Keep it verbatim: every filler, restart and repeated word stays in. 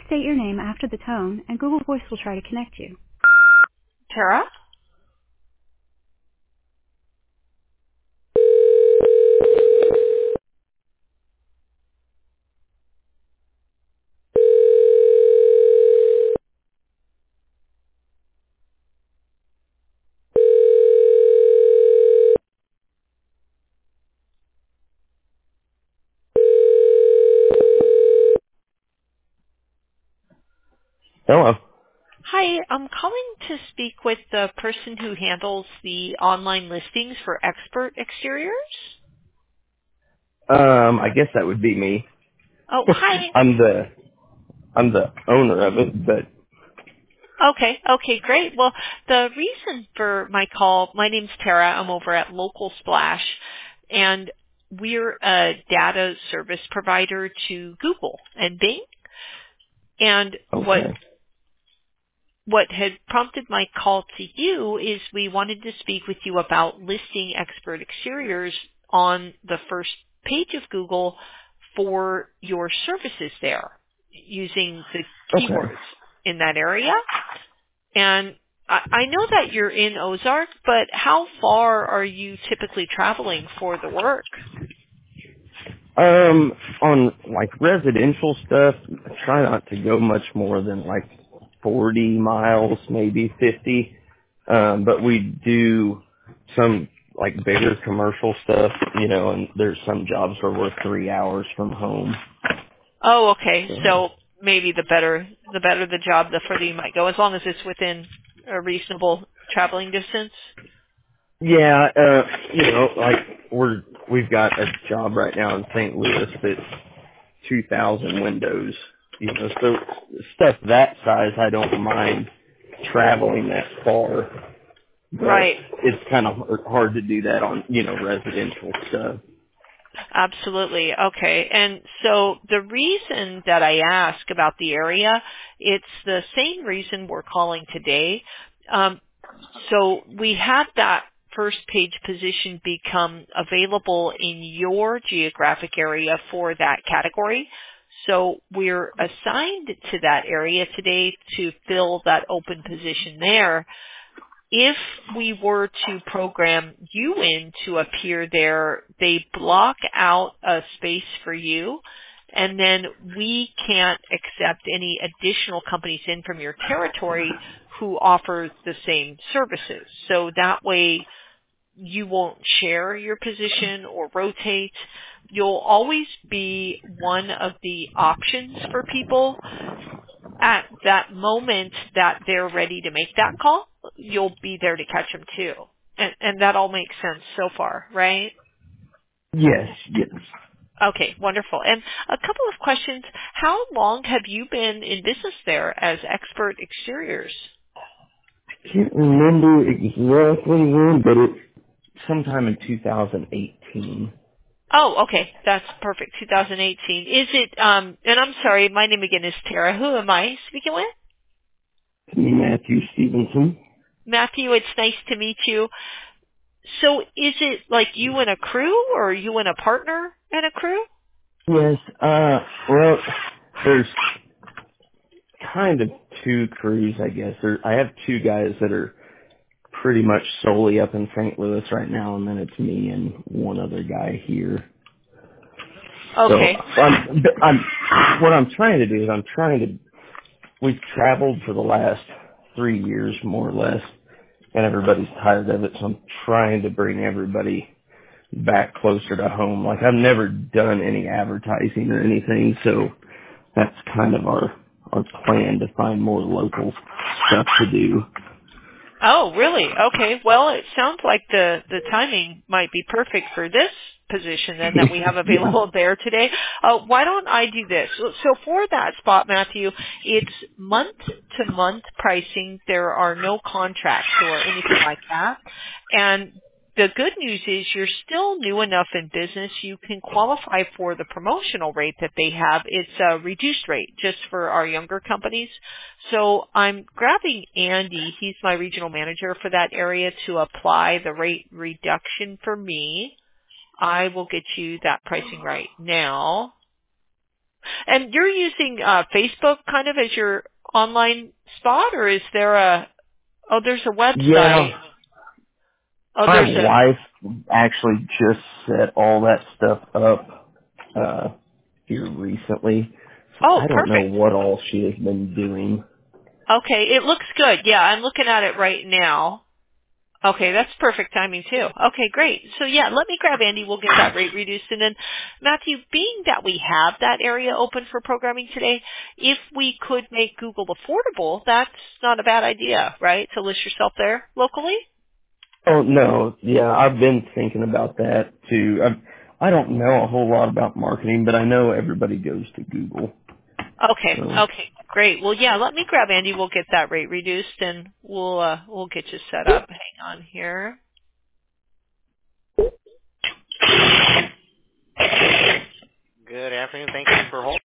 state your name after the tone, and Google Voice will try to connect you. Tara? Hello. Hi, I'm calling to speak with the person who handles the online listings for Expert Exteriors. Um, I guess that would be me. Oh, hi. I'm the I'm the owner of it, but Okay, okay, great. Well, the reason for my call, my name's Tara. I'm over at Local Splash, and we're a data service provider to Google and Bing. And what okay. what had prompted my call to you is we wanted to speak with you about listing Expert Exteriors on the first page of Google for your services there using the Okay. keywords in that area. And I I know that you're in Ozark, but how far are you typically traveling for the work? Um, on like residential stuff, I try not to go much more than like forty miles, maybe fifty. Um, but we do some like bigger commercial stuff, you know, and there's some jobs where we're three hours from home. Oh, okay. So So maybe the better the better the job, the further you might go, as long as it's within a reasonable traveling distance. yeah, uh, you know, like we're we've got a job right now in Saint Louis that's two thousand windows, you know, so stuff that size I don't mind traveling that far, but Right. it's kind of hard to do that on, you know, residential stuff. Absolutely. Okay. And so the reason that I ask about the area, it's the same reason we're calling today. Um, so we had that first page position become available in your geographic area for that category. So we're assigned to that area today to fill that open position there. If we were to program you in to appear there, they block out a space for you, and then we can't accept any additional companies in from your territory who offer the same services. So that way you won't share your position or rotate. You'll always be one of the options for people at that moment that they're ready to make that call. You'll be there to catch them too. And, and that all makes sense so far, right? Yes, yes. Okay, wonderful. And a couple of questions. How long have you been in business there as Expert Exteriors? Can't remember exactly when, but it's sometime in two thousand eighteen. Oh, okay. That's perfect. two thousand eighteen. Is it, um, and I'm sorry, my name again is Tara. Who am I speaking with? Matthew Stevenson. Matthew, it's nice to meet you. So is it like you and a crew, or you and a partner and a crew? Yes, uh, well, there's kind of two crews, I guess. There, I have two guys that are pretty much solely up in Saint Louis right now, and then it's me and one other guy here. So Okay. I'm, I'm, what I'm trying to do is I'm trying to, we've traveled for the last three years more or less, and everybody's tired of it, so I'm trying to bring everybody back closer to home. Like I've never done any advertising or anything, so that's kind of our, our plan to find more local stuff to do. Oh, really? Okay. Well, it sounds like the the timing might be perfect for this position then that we have Yeah. available there today. Uh, why don't I do this? So so for that spot, Matthew, it's month to month pricing. There are no contracts or anything like that. And the good news is you're still new enough in business. You can qualify for the promotional rate that they have. It's a reduced rate just for our younger companies. So I'm grabbing Andy. He's my regional manager for that area to apply the rate reduction for me. I will get you that pricing right now. And you're using uh, Facebook kind of as your online spot, or is there a, oh, there's a website. Yeah, Oh, my there's a, wife actually just set all that stuff up uh, here recently, so oh, I don't know perfect. what all she has been doing. Okay, it looks good. Yeah, I'm looking at it right now. Okay, that's perfect timing too. Okay, great. So yeah, let me grab Andy. We'll get that rate reduced. And then Matthew, being that we have that area open for programming today, if we could make Google affordable, that's not a bad idea, right? To list yourself there locally? Oh no, yeah, I've been thinking about that too. I I don't know a whole lot about marketing, but I know everybody goes to Google. Okay, So, okay, great. Well, yeah, let me grab Andy. We'll get that rate reduced and we'll, uh, we'll get you set up. Hang on here. Good afternoon. Thank you for holding.